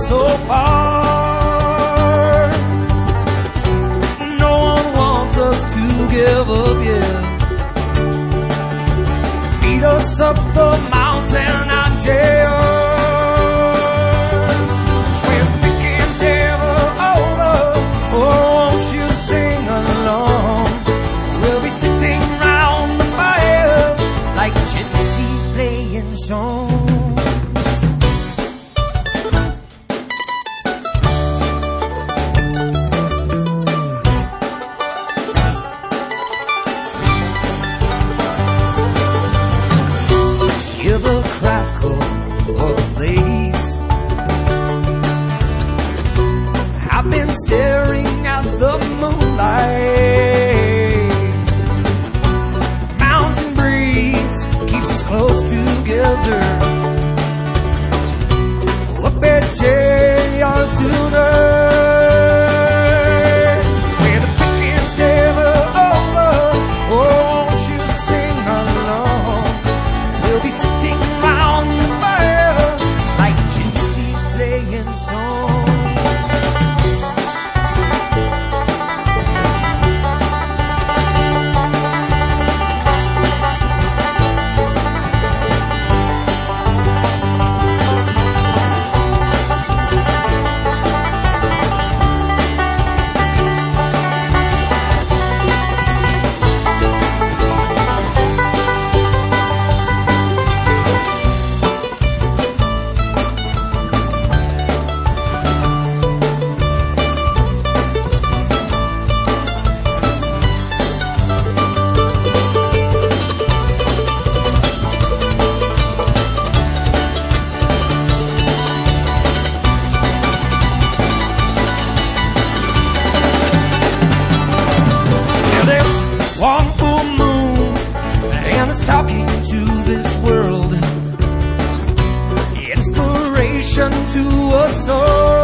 so far. No one wants us to give up yet. Beat us up the mountain and jails. When the weekend's never over, oh, won't you sing along? We'll be sitting round the fire like gypsies playing songs. Hear the crackle of a blaze. I've been staring at the moonlight. Mountain breeze keeps us close together. Up at yours tonight. Where the picking's never over, oh, won't you sing along? We'll be sitting round the fire like gypsies playing songs. One full moon and it's talking to this world. Inspiration to us all.